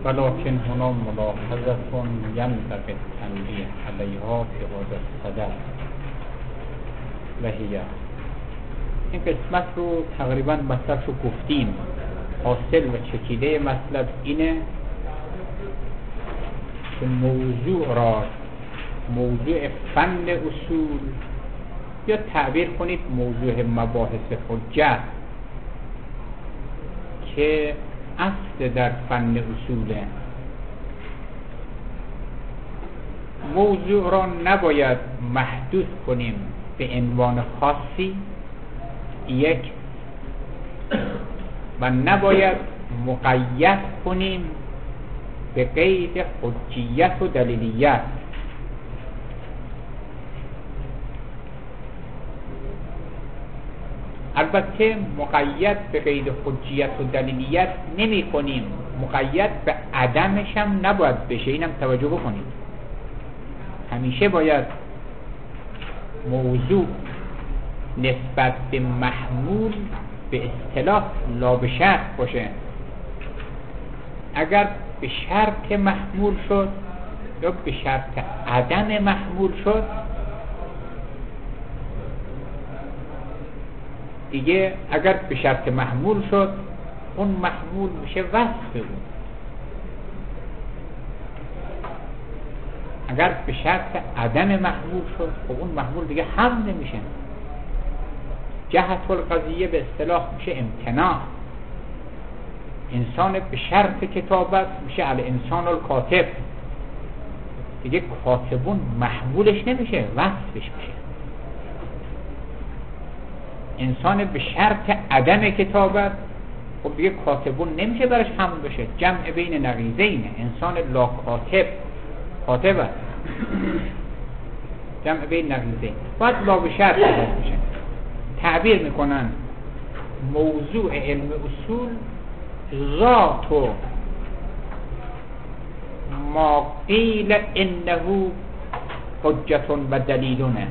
ولكن هنا ملاحظة ينبغي التنبيه عليها في هذا الصدد و هي این قسمت رو تقریبا مطلب رو گفتیم. حاصل و چکیده مطلب اینه که موضوع را موضوع فن اصول یا تعبیر کنید موضوع مباحث حجت که اصل در فن اصوله، موضوع را نباید محدود کنیم به عنوان خاصی یک و نباید مقید کنیم به قید حجیت و دلیلیت. البته مقید به قید حجیت و دلیلیت نمی کنیم، مقید به عدمش هم نباید بشه، اینم توجه بکنید. همیشه باید موضوع نسبت به محمول به اصطلاح لا به شرط باشه. اگر به شرط محمول شد یا به شرط عدم محمول شد دیگه، اگر به شرط محمول شد اون محمول میشه وصف اون، اگر به شرط عدم محمول شد خب اون محمول دیگه هم نمیشه. جهت القضیه به اصطلاح میشه امتناع. انسان به شرط کتابت میشه الانسان الکاتب، دیگه کاتبون محمولش نمیشه وصفش میشه. انسان به شرط عدم کتابت خب دیگه کاتبون نمیشه براش حمل بشه، جمع بین نقیضینه. انسان لا کاتب کاتب است، جمع بین نقیضین، باید لا به شرط بشه. تعبیر میکنن موضوع علم اصول ذات و ما قیل انه حجت و دلیلونه.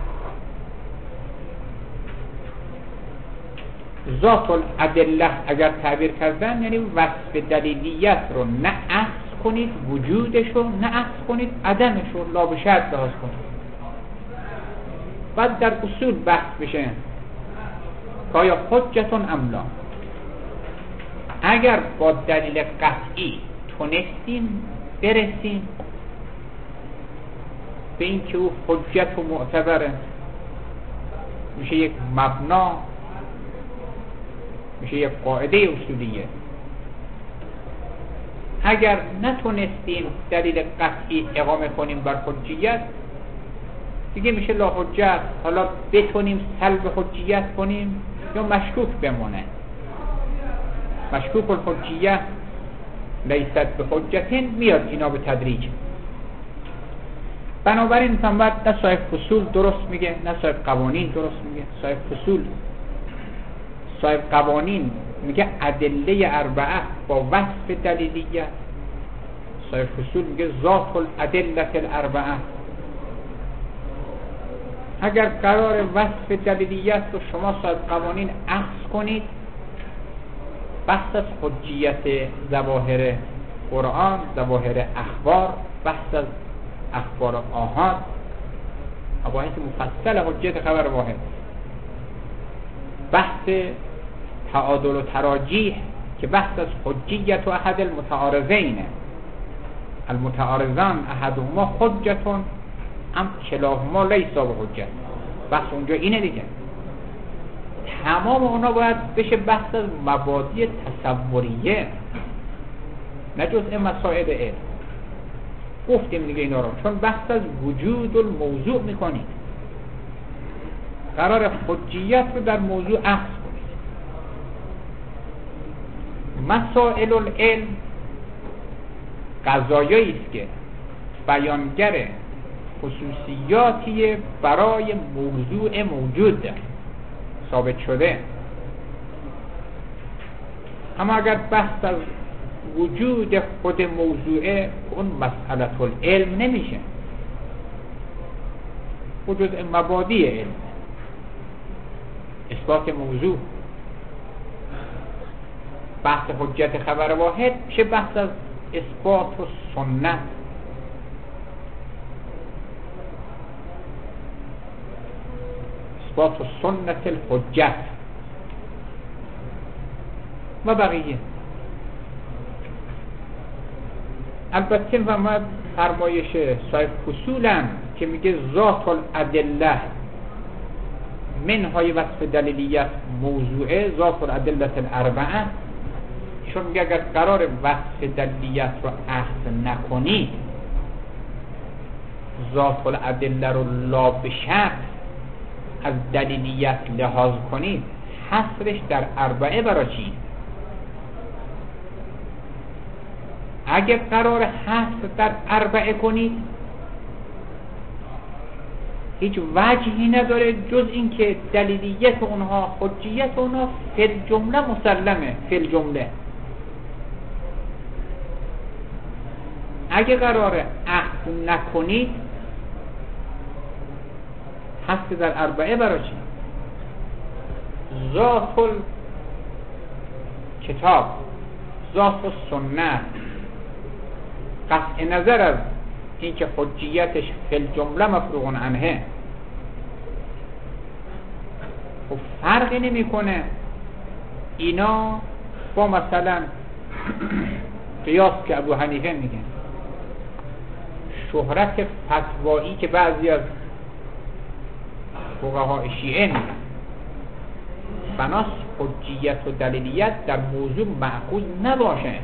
ذات الادله اگر تعبیر کردن یعنی وصف دلیلیت رو نه اخذ کنید وجودش رو، نه اخذ کنید عدمش رو، لا به شرط لحاظ کنید. بعد در اصول بحث بشه که آیا حجتون ام لا. اگر با دلیل قطعی تونستیم برسیم به این که او حجت و معتبره، میشه یک مبنا، میشه یک قاعده اصولیه. اگر نتونستیم دلیل قطعی اقامه کنیم بر حجیت دیگه میشه لا حجت. حالا بتونیم سلب حجیت کنیم یا مشکوک بمونه. مشکوک الحجیه لیست به حجتین میاد اینا به تدریج. بنابراین انسان باید نه صاحب فصول درست میگه نه صاحب قوانین درست میگه. صاحب فصول، صاحب قوانین میگه ادله اربعه با وصف دلیلیت، صاحب فصول میگه ذات الادله الاربعه. اگر قرار وصف دلیلیت رو شما صاحب قوانین اخذ کنید، بحث از حجیت ظواهر قرآن، ظواهر اخبار، بحث از اخبار آحاد، مباحث مفصل حجیت خبر واحد، بحث تعادل و تراجیح که بحث از حجیت و احد المتعارضین، المتعارضان احدهما حجتون ام کلاهما لیس بحجت. بحث اونجا اینه دیگه. تمام اونا باید بشه بحث از مبادی تصوریه، نه جزء مسائل علم. گفتیم دیگه اینا رو، چون بحث از وجود الموضوع میکنید، قرار حجیت رو در موضوع اخذ کنید. مسائل العلم قضایایی است که بیانگر خصوصیاتی برای موضوع موجود ثابت شده. اما اگر بحث از وجود خود موضوعه، اون مسئله العلم نمیشه، وجود مبادی علم، اثبات موضوع. بحث حجت خبر واحد میشه بحث از اثبات السنت اثبات السنت الحجت و بقیه. البته و ما فرمایش صاحب فصولن که میگه ذات الادله منهای وصف دلیلیت موضوعه ذات الادله الاربعه، چون میگه اگر قرار وصف دلیلیت رو اخذ نکنی، ذات الادله رو لا بشک از دلیلیت لحاظ کنید، حصرش در اربعه برای چی؟ اگر قرار حصر در اربعه کنید، هیچ وجهی نداره جز اینکه دلیلیت اونها، حجیت اونها فی الجمله مسلمه، فی الجمله. اگه قرار اخذ نکنید، حصر در اربعه برای چی؟ ذات کتاب، ذات السنت، قطع نظر از اینکه حجیتش فی الجمله مفروغ عنه، و فرقی نمیکنه اینا با مثلا قیاس که ابو حنیفه میگه، شهرت فتوایی که بعضی از فقهای شیعه میگن، بناس حجیت و دلیلیت در موضوع مأخوذ نباشه،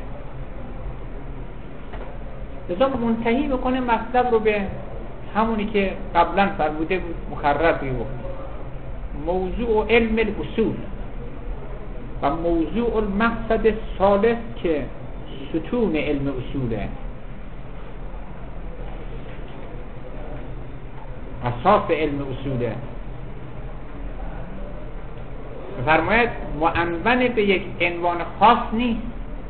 لذا منتهی میکنه مطلب رو به همونی که قبلا فرموده بود، مکرر بود، موضوع علم الاصول و موضوع المقصد الثالث که ستون علم اصوله، اساس علم اصوله. فرماید معنون به یک عنوان خاص نیست،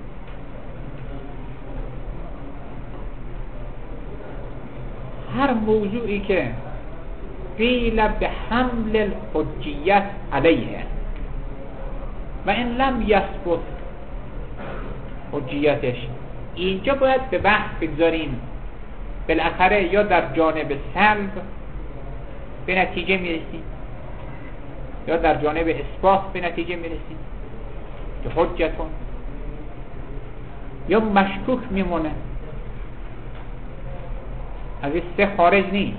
هر موضوعی که قیل به حمل الحجیت علیه و این لم یثبت حجیتش، اینجا باید به بحث بگذاریم، بالاخره یا در جانب سلب به نتیجه میرسیم یا در جانب اثبات به نتیجه میرسیم که حجتون، یا مشکوک میمونه، از این سه خارج نیست.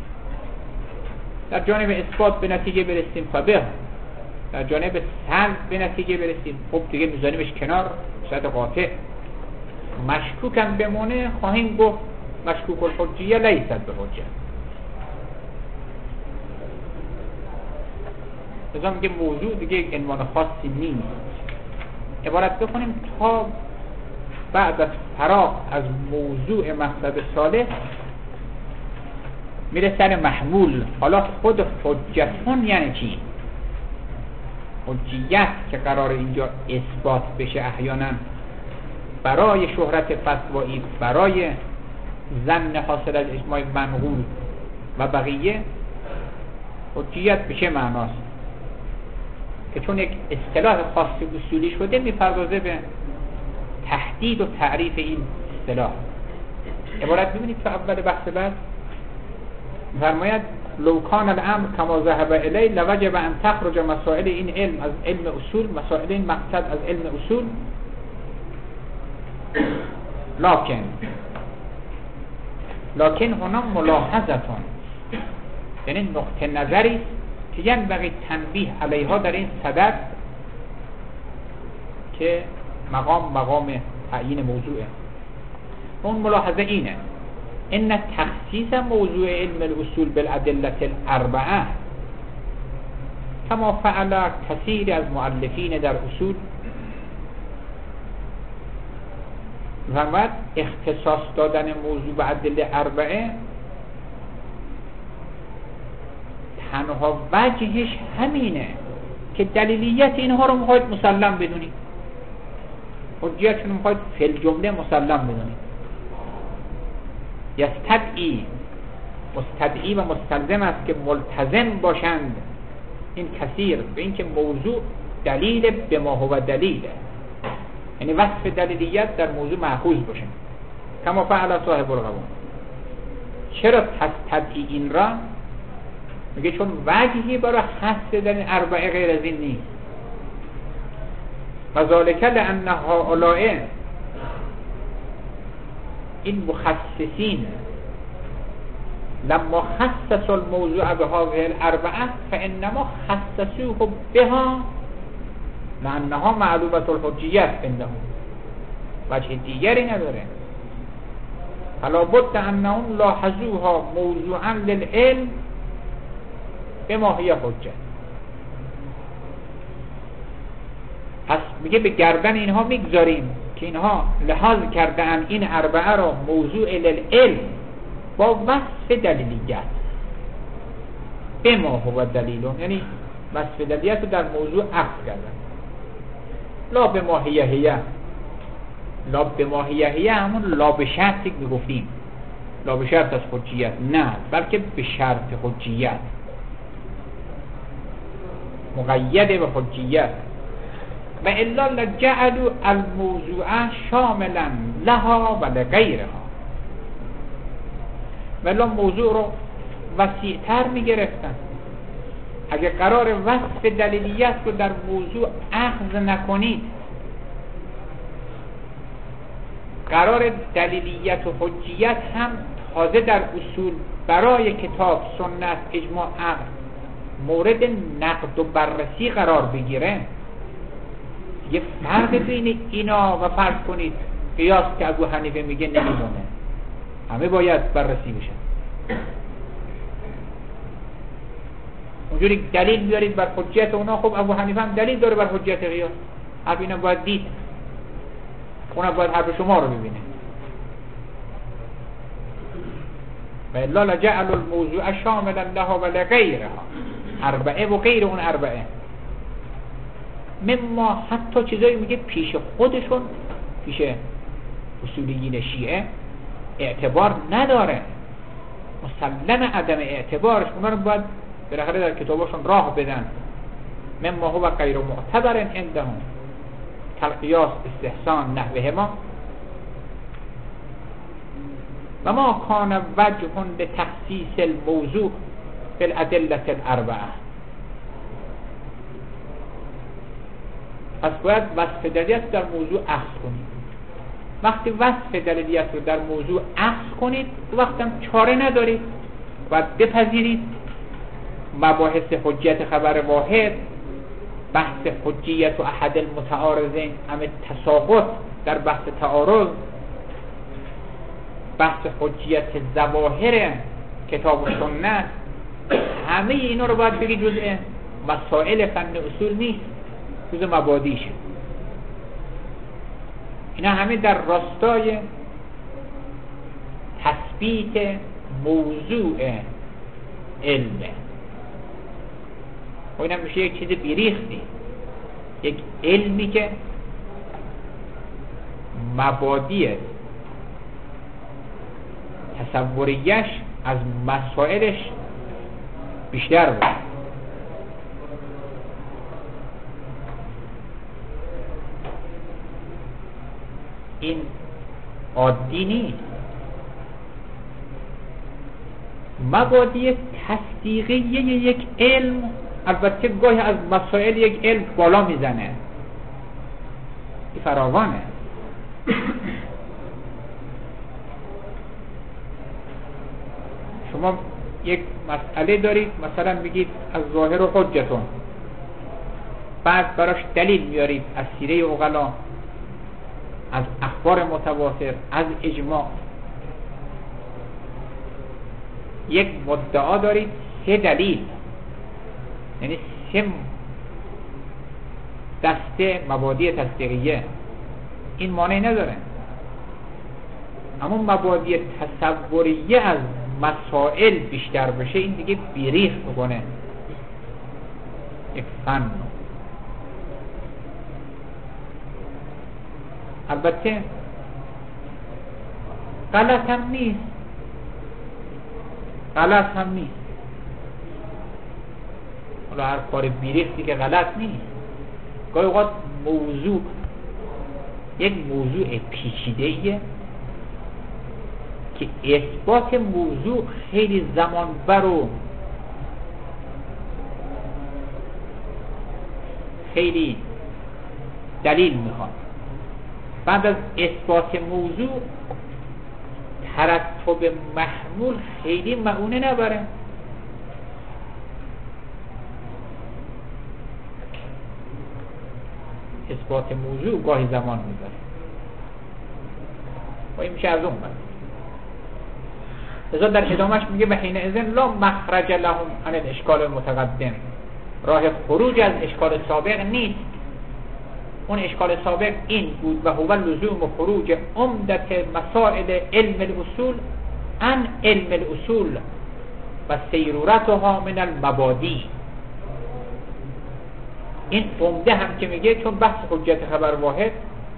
در جانب اثبات به نتیجه برسیم فبه، در جانب سلب به نتیجه برسیم، خب دیگه میذاریمش کنار، صد قاطع. مشکوکم بمونه، خواهیم گفت مشکوک الحجیه لیست به حجه. لذا میگه موضوع دیگه یک عنوان خاصی نیست، عبارت بکنیم تا بعد از فراغ از موضوع مقصد صالح میره سر محمول. حالا خود حجتون یعنی چی؟ حجیت که قرار اینجا اثبات بشه احیانا برای شهرت فتوایی، برای ظن حاصل از اجماع منقول و بقیه، حجیت به چه معناست؟ که چون یک اصطلاح خاصی اصولی شده میپردازه به تحدید و تعریف این اصطلاح. عبارت ببینید تو اول بحث بعد فرماید لو کان الامر کما ذهب الی لوجب ان تخرج مسائل این علم از علم اصول، مسائل این مقصد از علم اصول، لکن هنا ملاحظتون، یعنی نقطه نظری که ینبغی تنبیه علیها در این صدد که مقام تعیین موضوعه. اون ملاحظه اینه ان تخصیص موضوع علم الاصول بالادله الاربعه کما فعل کثیر از مؤلفین در اصول، فرمود اختصاص دادن موضوع به ادله اربعه تنها وجهش همینه که دلیلیت اینها رو میخواید مسلم بدونید، حجیتشون میخواید فی الجمله مسلم بدونید. مستدعی و مستلزم است که ملتزم باشند این کثیر به اینکه موضوع دلیل به ما هو دلیله، یعنی وصف دلیلیت در موضوع مأخوذ باشه. کما فعل صاحب القوام. چرا تستدعی این را؟ میگه چون وجهی برای حث در این اربعه غیر از این نیست. و ذالک لأن هؤلاء، این مخصصین، لما خصصوا الموضوع بهذه الاربعه فانما خصصوه بها لانها معلومه الحجیت عندهم، وجه دیگری نداره. فلا بد انهم لاحظوها موضوعا للعلم بما هي حجه. پس میگه به گردن اینها میگذاریم که اینها لحاظ کردن این اربعه را موضوع للعلم با وصف دلیلیت بما هو دلیلون، یعنی وصف دلیلیت رو در موضوع عکس کردن. لا بما هی هی، لا بما هی هی همون لا به شرطی که میگفتیم، لا به شرط از حجیت، نه بلکه به شرط حجیت، مقید به حجیت. و الا لجعلوا الموضوع شاملا لها و لغیرها، ولی موضوع رو وسیع‌تر میگرفتن. اگه قرار وصف دلیلیت رو در موضوع اخذ نکنید، قرار دلیلیت و حجیت هم تازه در اصول برای کتاب، سنت، اجماع، عقل مورد نقد و بررسی قرار بگیره، یه فرق بین اینا و فرض کنید قیاس که ابو حنیفه میگه نمیمونه، همه باید بررسی بشن. اونجوری دلیل بیارید بر حجیت اونا، خب ابو حنیفه هم دلیل داره بر حجیت قیاس، حرف اینا باید دید، اونم باید حرف شما رو ببینه. و الا لجعل الموضوع شاملا لها و لغیرها، اربعه و غیر اون اربعه، مما حتی چیزایی میگه پیش خودشون، پیش اصولیین شیعه اعتبار نداره، مسلم عدم اعتبارش، اونا رو باید بالاخره در کتاباشون راه بدن. مما هو غیر معتبر عندهم کالقیاس، استحسان، نحوهما. و ما کان وجه لتخصیص الموضوع بالادله الاربعه. پس باید وصف دلیلیت در موضوع اخذ کنید. وقتی وصف دلیلیت رو در موضوع اخذ کنید، وقتی هم چاره ندارید، باید بپذیرید مباحث حجیت خبر واحد، بحث حجیت و احد المتعارضین، همه تساقط در بحث تعارض، بحث حجیت ظواهر کتاب و سنت، همه اینا رو باید بگید جزء مسائل فن اصول نیست، جزء مبادیشه. اینا همه در راستای تثبیت موضوع علمه. و اینم میشه یک چیز بیریختی، یک علمی که مبادی تصوریش از مسائلش بیشتر بود. این عادی نیست. مبادی تصدیقی یک علم البته گاهی از مسائل یک علم بالا میزنه، این فراوانه. شما یک مسئله دارید، مثلا میگید از ظاهر و حجتون، بعد براش دلیل میارید از سیره عقلا، از اخبار متواتر، از اجماع. یک مدعا دارید 3 دلیل، یعنی 3 دسته مبادی تصدیقیه، این مانع نداره. اما مبادی تصوریه از مسائل بیشتر بشه، این دیگه بیریخ بکنه یک فن. البته غلط هم نیست، حالا هر کار بیریختی که غلط نیست. گاهی اوقات موضوع یک موضوع پیچیده‌ایه، که اثبات موضوع خیلی زمان بر و خیلی دلیل میخواد. بعد از اثبات موضوع ترتب محمول خیلی معونه نبره. اثبات موضوع گاهی زمان میبره و این میشه از اون بعد. لذا در ادامهش میگه به حین اذن لا مخرج لهم عن الاشکال المتقدم، راه خروج از اشکال سابق نیست. اون اشکال سابق این بود و هو لزوم و خروج عمدت مسائل علم الاصول عن علم الاصول و سیرورتها من المبادی. این عمده هم که میگه چون بحث حجت خبر واحد،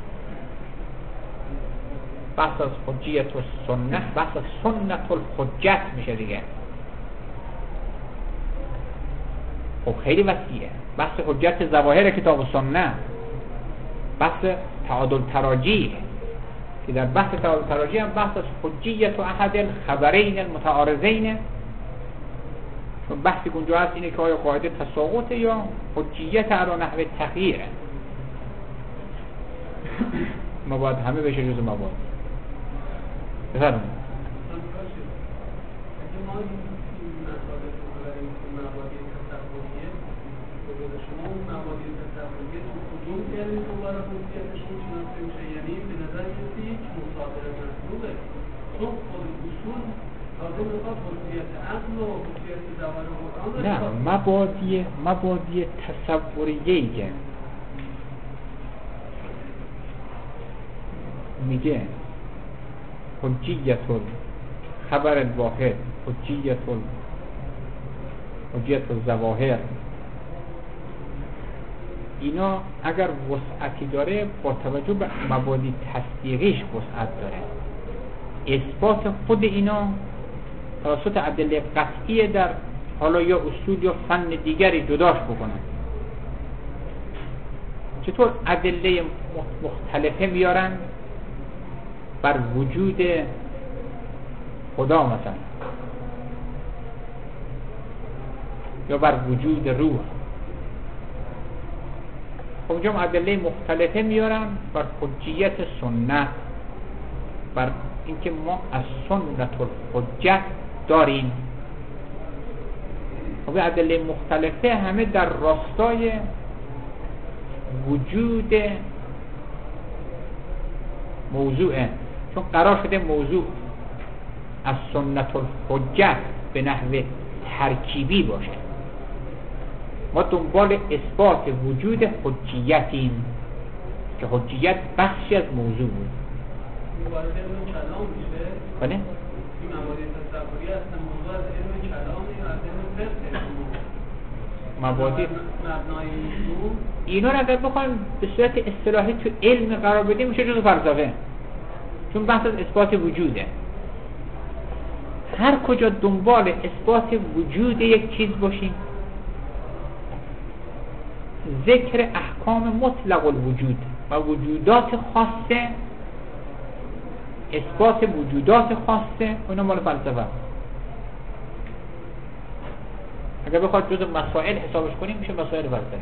بحث از حجیت و سنت، بحث از سنت الحجت میشه دیگه. خب خیلی وسیعه. بحث حجت ظواهر کتاب و سنت، بحث تعادل تراجیح که در بحث تعادل تراجیح هم بحث از حجیت و احد الخبرین المتعارضین، چون بحثی که اونجا هست اینه که آیا قاعده تساقط یا حجیت علی نحو تغییر. ما باید همه بشه جز مواد. بفرمایید. نه، مبادی تصوریه میگه حجیت خبر الواحد، حجیت الظواهر، اینا اگر وسعتی داره با توجه به مبادی تصدیقیش وسعت داره. اثبات خود اینا توسط ادله قطعی در حالا یا اصول یا فن دیگری جداش بکنن. چطور ادله مختلفه میارن بر وجود خدا مثلا یا بر وجود روح. اونجا ادله مختلفه میارن بر حجیت سنت، بر اینکه ما از سنت الحجت داریم. خب ادله مختلفه همه در راستای وجود موضوعه، چون قرار شده موضوع از سنت الحجت به نحو ترکیبی باشه. ما دنبال اثبات وجود حجیتیم که حجیت بخشی از موضوع بود. مبارزه علم کلام میشه؟ بله؟ این مبادی تصوری هستن موضوع از علم کلام یا از علم فقه؟ مبادی مبنای موضوع اینا رو اگر بخوایم به صورت اصطلاحی تو علم قرار بدیم میشه جزء فلسفه، چون بحث از اثبات وجوده. هر کجا دنبال اثبات وجود یک چیز باشیم، ذکر احکام مطلق الوجود و وجودات خاصه، اثبات وجودات خاصه، اونا مال فلسفه. اگر بخواد جز مسائل حسابش کنیم میشه مسائل فلسفی.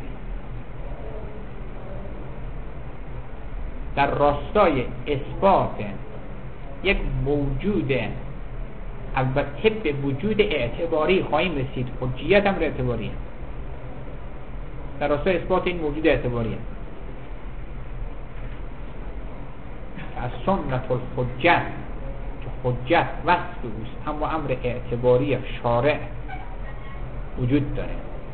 در راستای اثبات یک موجود، البته به وجود اعتباری خواهیم رسید، حجیت هم اعتباریه، در راستای اثبات این موجود اعتباریه از سنت الحجت که حجت وصف اوست اما امر اعتباری شارع وجود داره.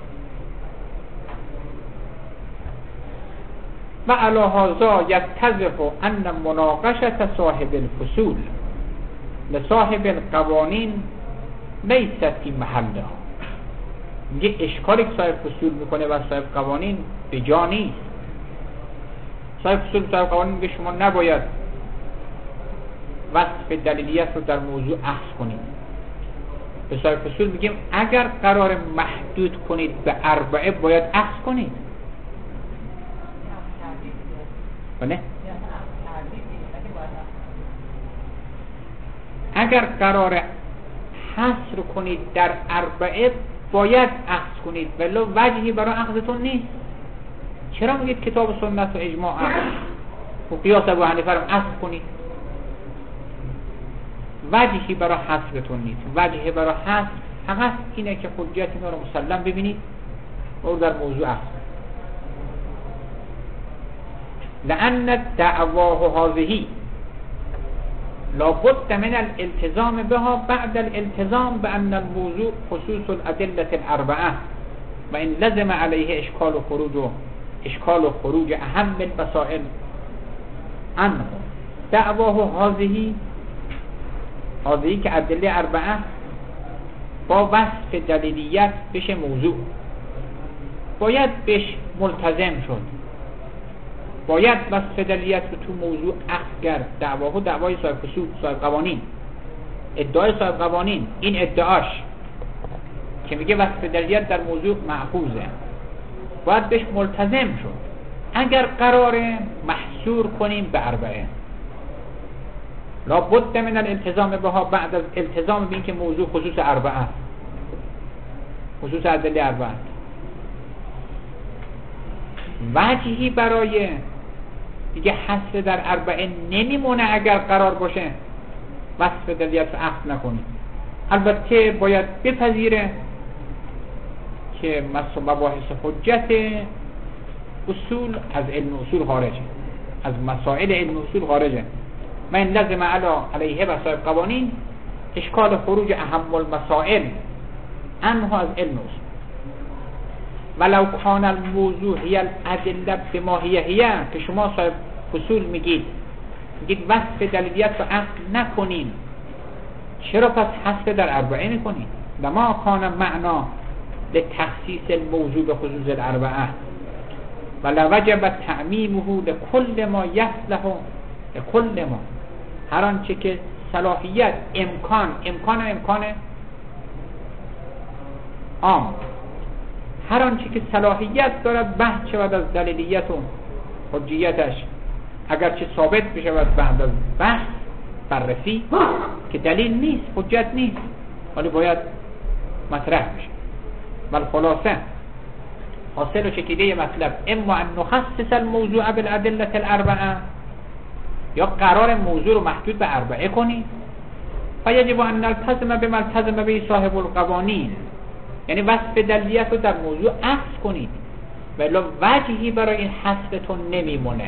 و علی هذا یتضح ان مناقشة صاحب الفصول لصاحب القوانین لیست فی محلها. میگه اشکالی که صاحب فصول میکنه و صاحب قوانین به جا نیست. صاحب فصول صاحب قوانین میگه شما نباید وصف دلیلیت رو در موضوع اخذ کنید. به صاحب فصول میگیم اگر قرار محدود کنید به اربعه باید اخذ کنید. بله؟ اگر قرار حصر کنید در اربعه باید اخذ کنید، ولی وجهی برای اخذتون نیست. چرا میگید کتاب و سنت و اجماع اخذ و قیاس ابو حنیفه رو اخذ کنید؟ وجهی برای حصرتون نیست. وجهی برای حصر فقط اینه که حجت اینا رو مسلم ببینید و در موضوع اخذ. لأن دعواه هذه لابد من الالتزام بها بعد الالتزام بأن الموضوع خصوص الأدلة الأربعة وإن لزم عليه إشكال خروج أهم المسائل عنه. دعواه هذه که ادله اربعه با وصف دلیلیت بشه موضوع، باید بهش ملتزم شد، باید وصف دلیلیت رو تو موضوع اخذ کرد. دعوای صاحب فصول، صاحب قوانین، ادعای صاحب قوانین، این ادعاش که میگه وصف دلیلیت در موضوع مأخوذه، باید بهش ملتزم شد اگر قراره محصور کنیم به اربعه. لابد من الالتزام بها بعد از التزام بین که موضوع خصوص اربعه است، خصوص ادله اربعه. وجهی برای دیگه حصر در اربعه نمیمونه اگر قرار باشه وصف دلیلیت رو اخذ نکنید. البته باید بپذیره که مباحث حجت اصول از علم اصول خارجه، از مسائل علم اصول خارجه. من لازم علیه و صاحب قوانین اشکال خروج اهم المسائل عنها از علم اصول. ولو کان الموضوع هی الادله بما هی که شما صاحب فصول میگید وصف دلیلیت رو اخذ نکنین، چرا پس حصر در اربعه میکنین؟ لما کان معنا لتخصیص الموضوع به خصوص الاربعه ولوجب تعمیمه لكل ما یصلح لكل ما، هر آنچه که صلاحیت امکان عام، هر آنچه که صلاحیت دارد بحث شود از دلیلیت و حجیتش، اگرچه ثابت بشود بعد از بحث بررسی که دلیل نیست، حجت نیست، ولی باید مطرح بشه. بل خلاصه حاصل و چکیده مطلب اما ان نخصص الموضوع بالادله الاربعه، یا قرار موضوع رو محدود به اربعه کنید، فیجب ان نلتزم بما التزم به صاحب القوانین، یعنی وصف دلیلیت رو در موضوع اخذ کنید، ولی وجهی برای این حصرتون نمیمونه.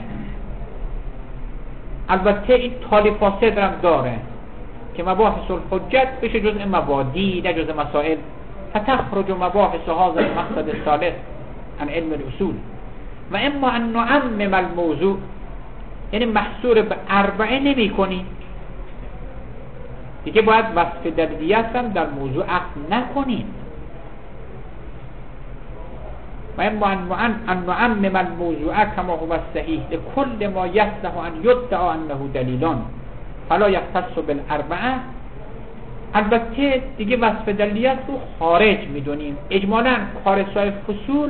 البته این طالب فاسد هم داره که مباحث الحجت بشه جزء مبادی نه جزء مسائل، فتخرج مباحث هذا المقصد الثالث عن علم الاصول. و اما ان نعمم الموضوع، یعنی محصور به اربعه نمی کنی دیگه، باید وصف دلیلیت هم در موضوع اخذ نکنید. و اما ان نعمم الموضوع كما هو الصحيح لكل ما يصلح ان يدعى انه دلیلان فلا يختص بالاربعه. البته دیگه وصف دلیلیت رو خارج میدونیم، اجمالاً کار صاحب فصول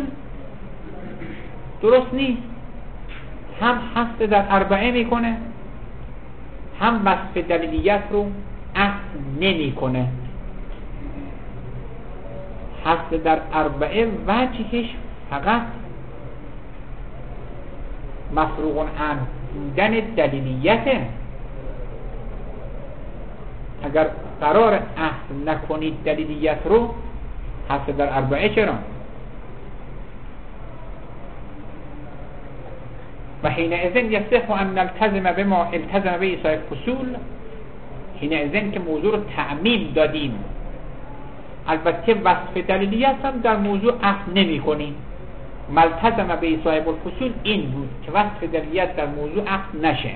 درست نیست، هم حصر در اربعه میکنه هم وصف دلیلیت رو اخذ نمیکنه. حصر در اربعه وجهش فقط مفروغ عن بودن دلیلیته. اگر قرار اخذ نکنید دلیلیت رو، حصر در اربعه چرا؟ و حینئذ یصح ان نلتزم بما التزم به صاحب فصول، حینئذ که موضوع رو تعمیم دادیم، البته وصف دلیلیت هم در موضوع اخذ نمی کنیم. ملتزم به صاحب الفصول این بود که وصف دلیلیت در موضوع اخذ نشه،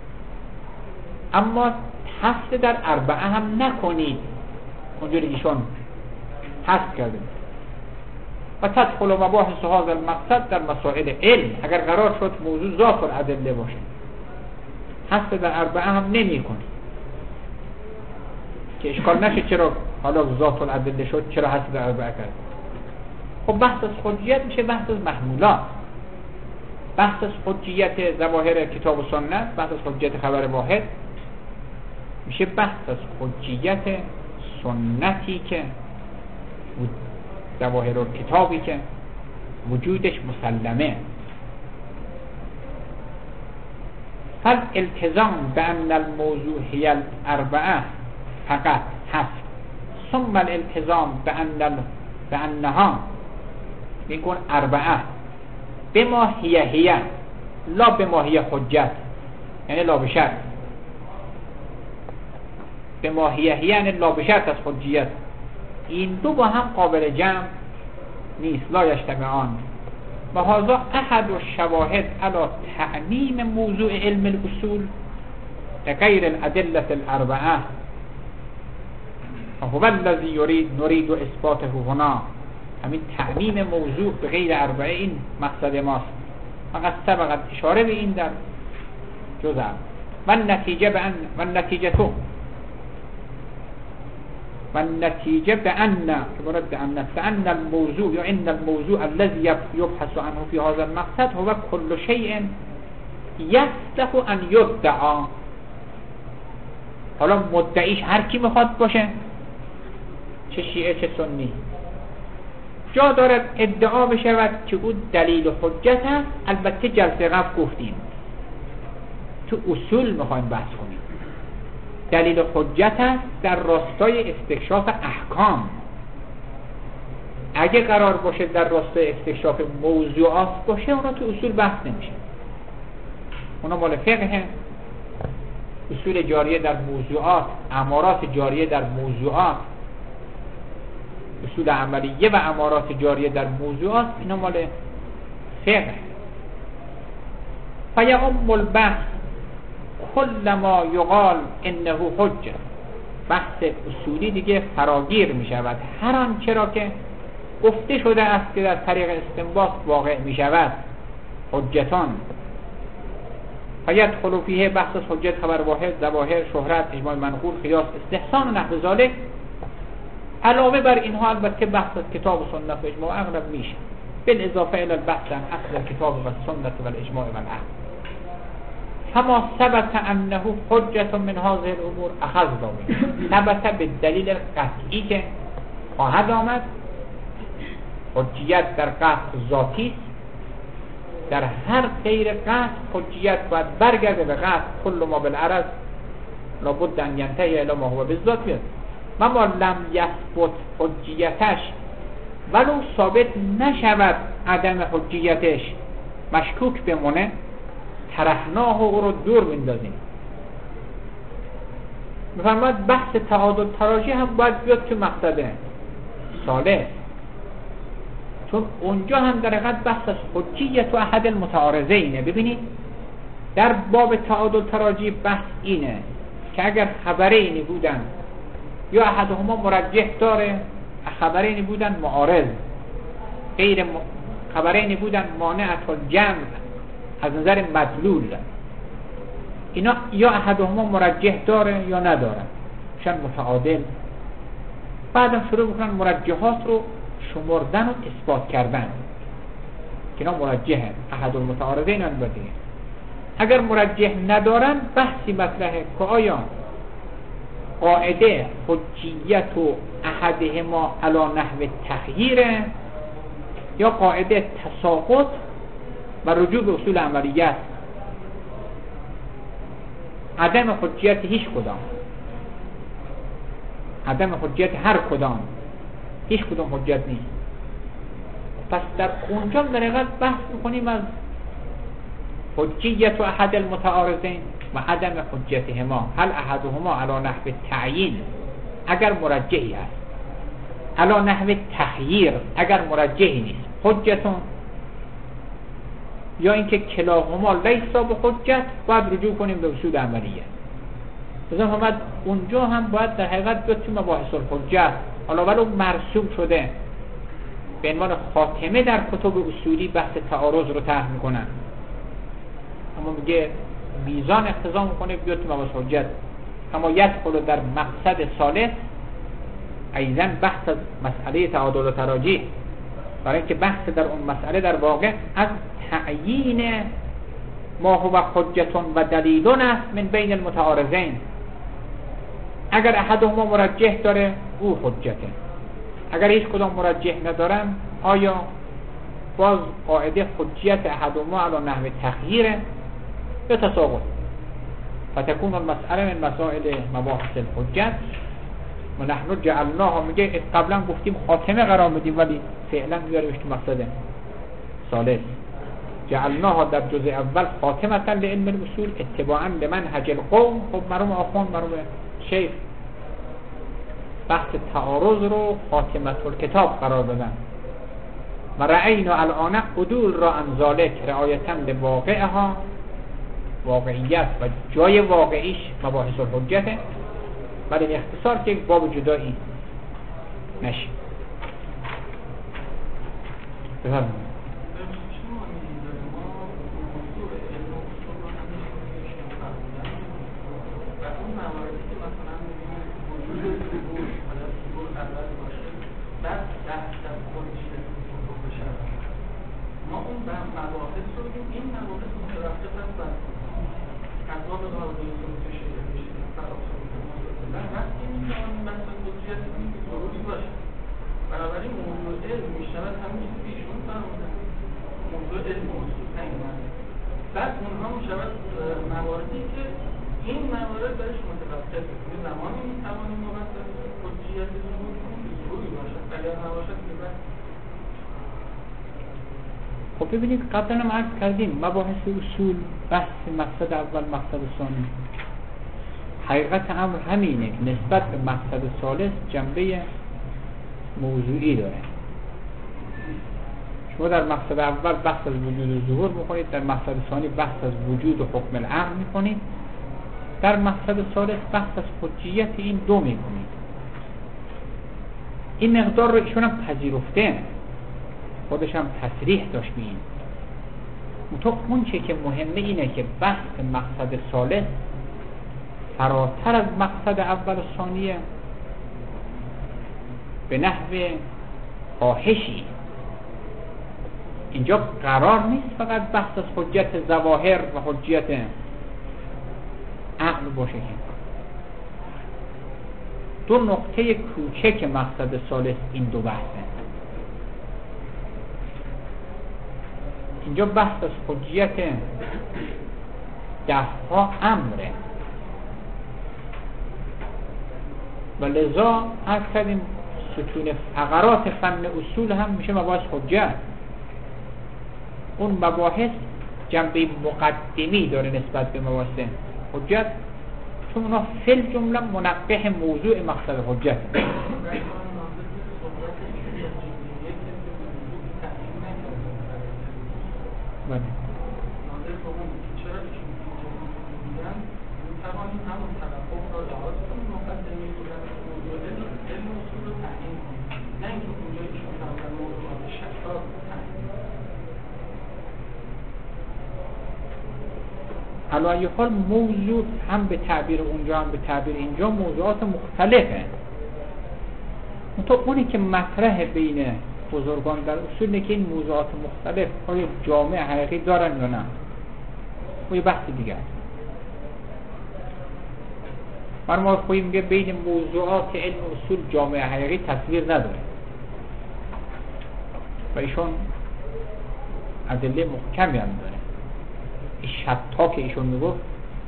اما حصر در اربعه هم نکنید اونجوری ایشون حصر کرده. و تدخل مباحث هذا المقصد در مسائل علم، اگر قرار شد موضوع ذات الادله باشه، حصر در اربعه هم نمی کنید که اشکال نشه چرا حالا ذات الادله شد، چرا حصر در اربعه کرد. خب بحث از حجیت میشه بحث از محمولات، بحث از حجیت ظواهر کتاب و سنت، بحث از حجیت خبر واحد، میشه بحث از حجیت سنتی که ظواهر کتابی که وجودش مسلمه. فالالتزام بأن الموضوع هي الأربعة فقط هست، ثم الالتزام بأنها میگن اربعه بما هي لا بما هي حجت، یعنی لا بشرط. بما هي یعنی لا بشرط از حجیت. این دو با هم قابل جمع نیست، لا یجتمعان. و هذا احد الشواهد على تعمیم موضوع علم الاصول غیر الادله الاربعه، هو الذي نريد اثباته هنا. همین تعمیم موضوع به غیر اربعه این مقصد ماست. فقط سبقت اشاره به این در جزء و نتیجه بأن الموضوع یا ان الموضوع الذي يبحث عنه في هذا المقصد هو كل شيء يصلح ان يدعى. حالا مدعیش هر کی میخواد باشه، چه شیعه چه سنی، جا دارد ادعا بشود که او دلیل و حجت هست. البته جلسه قبل گفتیم تو اصول میخوایم بحث کنیم. دلیل و حجت هست در راستای استکشاف احکام. اگه قرار باشه در راستای استکشاف موضوعات باشه، اونا تو اصول بحث نمیشه، اونا مال فقه. اصول جاریه در موضوعات، امارات جاریه در موضوعات، اصول عملیه و امارات جاریه در موضوعات، اینا مال فقه. فیعم البحث کل ما یقال انه حجه. بحث اصولی دیگه فراگیر می شود هر آنچه را که گفته شده است که در طریق استنباط واقع می شود حجتان. فیدخل فیه بحث حجت، خبر واحد، ظواهر، شهرت، اجماع منقول، قیاس، استحسان و نحو ذالک. علاوه بر اینها البته بحث از کتاب و سنت و اجماع اغلب میشه، بالاضافه الى البحث عن اصل الكتاب و السنت و الاجماع و العقل. فما ثبت انه حجت من هذه الامور اخذنا به. ثبت به دلیل قطعی که خواهد آمد. حجیت در قطع ذاتی است، در هر غیر قطع حجیت باید برگرده به قطع. کل ما بالعرض لابد ان ینتهی الی ما هو بالذات بیاد. و ما لم یثبت حجیتش، ولو ثابت نشود عدم حجیتش، مشکوک بمونه، طرحناه او رو دور میندازیم. میفرماید بحث تعادل تراجی هم باید بیاد تو مقصد صالح، چون اونجا هم در حقیقت بحث از حجیت و احد المتعارضینه. ببینید در باب تعادل تراجی بحث اینه که اگر خبرینی بودن یا احدهما مرجح داره، خبرینی بودن معارض، خبرینی بودن مانعت الجمع از نظر مدلول، اینا یا احدهما مرجح داره یا نداره، شن متعادل. بعدم شروع بکنن مرجحات رو شمردن و اثبات کردن که اینا مرجحه، احد المتعارضین هم بده. اگر مرجح ندارن بحثی مطرحه که آیا قاعده حجیت و احدهما علی نحو تخییره یا قاعده تساقط و رجوع به اصول عملیه است. عدم حجیت هیچ کدام، عدم حجیت هر کدام، هیچ کدام حجت نیست. پس در اونجا در حقیقت بحث میکنیم از حجیت و احد المتعارضین و عدم حجتهما. هل احدهما علی نحو تعیین اگر مرجحی هست، علی نحو تخییر اگر مرجحی نیست، حجتون، یا اینکه کلاهما لیسا به حجت، باید رجوع کنیم به اصول عملیه. بزن همه اونجا هم باید در حقیقت بیاد تو مباحث الحجت، حالا ولو مرسوم شده به عنوان خاتمه در کتب اصولی بحث تعارض رو طرح میکنن، اما میگه میزان اقتضا میکنه بیاد تو مباحث حجت. اما یدخل در مقصد صالح ایضا بحث از مسئله تعادل و تراجیح، برای اینکه بحث در اون مسئله در واقع از تعیین ما هو حجتون و دلیلون است من بین المتعارضین. اگر احدهما مرجح داره او حجته، اگر هیچ کدام مرجح ندارن آیا باز قاعده حجیت احدهما علی نحو تخییره یا تساقط. فتكون المسأله من مسائل مباحث الحجت و نحن جعلناها، میگه قبلا گفتیم خاتمه قرار بدیم ولی فعلا میاریمش تو مقصد ثالث. جعلناها در جزء اول خاتمه لعلم الاصول اتباعا لمنهج القوم. خب مرحوم آخوند مرحوم شیخ بحث تعارض رو خاتمه الکتاب قرار دادن و رأینا الان عدول را عن ذلک رعایتا لواقعها، واقعیت و جای واقعیش مباحث الحجته، ولی اختصار که یک باب جدایی نشید. بفرمایید. ما اون مباحث رو بگیم این مباحث متوقف است بر اسباب قاعده ثبوت شده میشه در وقتی میتوانیم مثلا حجیت ضروری باشه. بنابراین موضوع علم میشود همین چیزی که ایشون فرمودن، موضوع علم اصول تعیین، بعد اونها میشود مواردی که این موارد برش متوقفه. به زمانی میتوانیم ما مثلا حجیت ضروری باشد، اگر نباشد که بعد. خب ببینید قبلا هم عرض کردیم مباحث اصول بحث مقصد اول مقصد ثانی، حقیقت امر همینه که نسبت به مقصد ثالث جنبه موضوعی داره. شما در مقصد اول بحث از وجود و ظهور میکنید، در مقصد ثانی بحث از وجود و حکم العقل میکنید، در مقصد ثالث بحث از حجیت این دو میکنید. این مقدار رو ایشون هم پذیرفته، خودش هم تصریح داشت به این. اون چه که مهمه اینه که بحث مقصد ثالث فراتر از مقصد اول و ثانیه به نحو خواهشی. اینجا قرار نیست فقط بحث از حجت ظواهر و حجت عقل باشه که دو نقطه کوچک مقصد ثالث این دو بحثه. اینجا بحث از حجیت دفعا امره و لذا از کردیم ستون فقرات فن اصول هم میشه مباحث حجت. اون مباحث جنبه مقدمی داره نسبت به مباحث حجت، چون اونا فل جمله منقح موضوع مقصد حجت. بله. حالا این حال موضوع هم به تعبیر اونجا هم به تعبیر اینجا موضوعات مختلفه. تو اونی که مطرح بین بزرگان در اصول اینه که این موضوعات مختلف آیا جامعه حقیقی دارن یا نه، و یه بحث دیگر. ما خویی میگه بین موضوعات علم اصول جامعه حقیقی تصویر نداره و ایشون ادله محکمی هم داره. این شتا که ایشون میگفت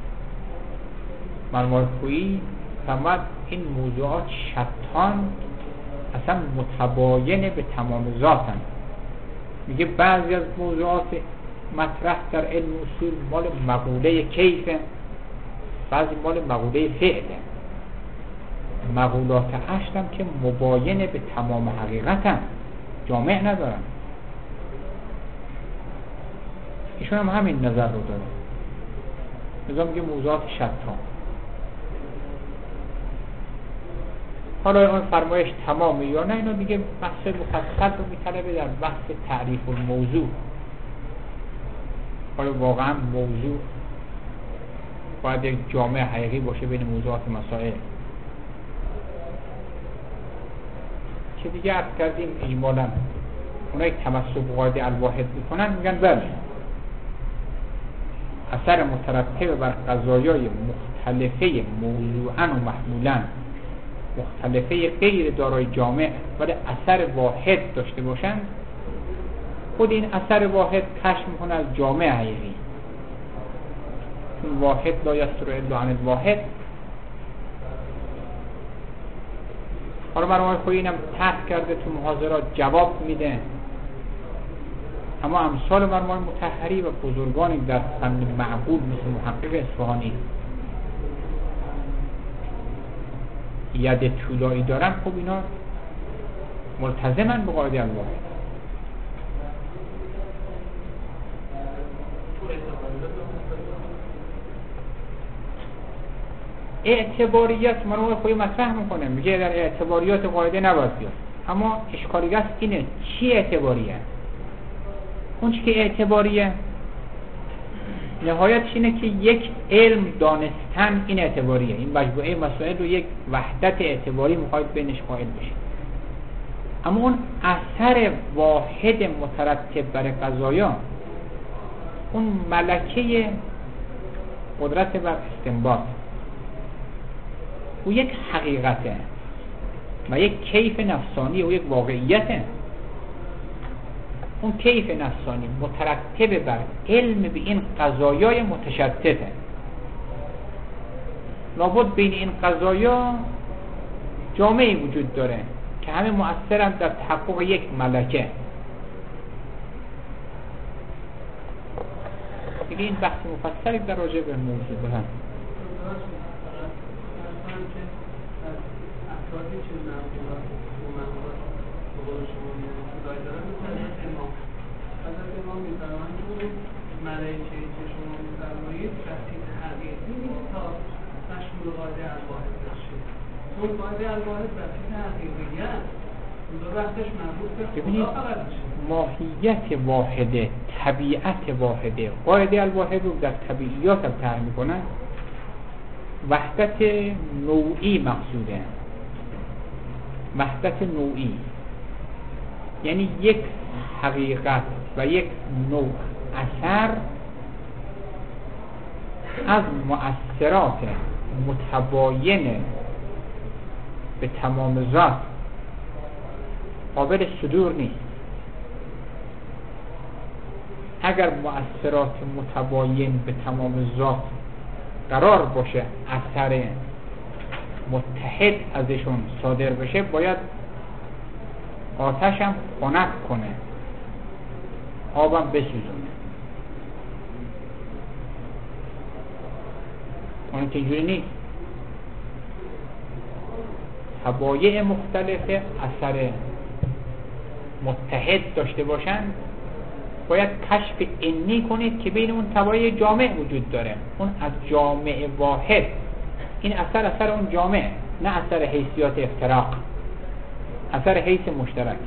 خویی فرمود این موضوعات شتان اصلا متباینه به تمام ذاتن. میگه بعضی از موضوعات مطرح در علم اصول مال مقوله کیفه، بعضی مال مقوله فعله. مقولات اصل هم که مباینه به تمام حقیقتن، جامع ندارن. ایشون هم همین نظر رو داره. نظام میگه موضوعات شتان. حالا اون فرمایش تمامی یا نه، اینو دیگه بحث مفصل رو میطلبه در بحث تعریف الموضوع. حالا واقعا موضوع باید یک جامعه حقیقی باشه بین موضوعات مسائل که دیگه عرض کردیم اجمالا اونایی که تمسک قاعده الواحد میکنن میگن بله اثر مترتب بر قضایای مختلفه موضوعا و محمولا مختلفه غیر دارای جامع ولی اثر واحد داشته باشند، خود این اثر واحد کشف میکنه از جامع حقیقی. این واحد لا یستر الا عن الواحد. حالا مرحوم خویی اینم طرح کرده تو محاضرات جواب میده، اما امثال مرحوم مطهری و بزرگانی در فن معقول مثل محقق اصفهانی ید طولایی دارن، خب اینا ملتزمن به قاعده الواحد. اعتباریت مرحوم خویی مطرح میکنه، میگه در اعتباریات قاعده نباید بیاد، اما اشکالیت اینه چی اعتباریه؟ اون چی که اعتباریه نهایتش اینه که یک علم دانستن، این اعتباریه. این مجموعه مسائل رو یک وحدت اعتباری میخواید بینش قائل بشید. اما اون اثر واحد مترتب بر قضایا، اون ملکه قدرت بر استنباط، او یک حقیقته و یک کیف نفسانی و یک واقعیته. اون کیف نفسانی مترتب بر علم به این قضایای متشتته. لابد بین این قضایا جامعی وجود داره که همه مؤثرند در تحقق یک ملکه. دیگه این بحث مفصلی در راجع به موضوع بودن. ملائکه که شما می‌فرمایید بسیط حقیقی نیست تا مشمول قاعده الواحد باشه. اون قاعده الواحد بسیط حقیقی است. اون وقتش مربوط به خدا فقط میشه. ماهیت واحده، طبیعت واحده. قاعده الواحد رو در طبیعیات هم طرح می‌کنن. وحدت نوعی مقصوده. وحدت نوعی یعنی یک حقیقت و یک نوع اثر از مؤثرات متباین به تمام ذات قابل صدور نیست. اگر مؤثرات متباین به تمام ذات قرار باشه اثر متحد ازشون صادر بشه، باید آتش هم خنک کنه، آبم بسوزونه. اون که اینجوری نیست. طبایع مختلف اثر متحد داشته باشن، باید کشف علمی کنید که بین اون طبایع جامع وجود داره. اون از جامع واحد، این اثر اون جامع، نه اثر حیثیات افتراق، اثر حیث مشترک.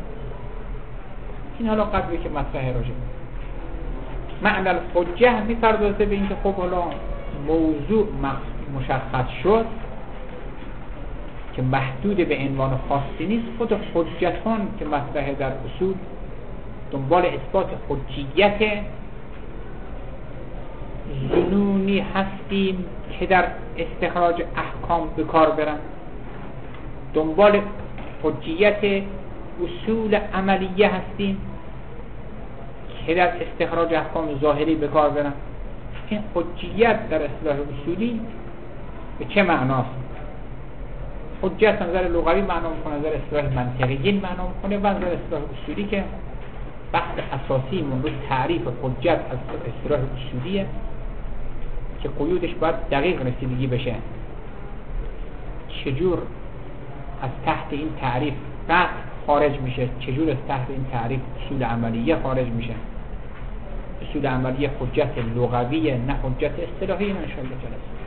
این حالا قدری که مطرح راجع معنی الحجه می‌پردازه به اینکه خب حالا موضوع مشخص شد که محدود به عنوان خاصی نیست. خود حجتان که مطرح در اصول دنبال اثبات حجیت ظنونی هستیم که در استخراج احکام به کار برن، دنبال حجیت اصول عملیه هستیم که در استخراج احکام ظاهری به کار برن. این حجیت در اصطلاح اصولی به چه معناست؟ حجت نظر لغوی معنا میکنه، نظر اصطلاح منطقیین معنا میکنه، و نظر اصطلاح اصولی که بحث اساسی من تعریف حجت از اصطلاح اصولیه که قیودش باید دقیق رسیدگی بشه. چجور از تحت این تعریف قطع خارج میشه، چجور از تحت این تعریف اصول عملیه خارج میشه. اصول عملیه حجت لغویه نه حجت اصطلاحی. ان شاء الله جلسه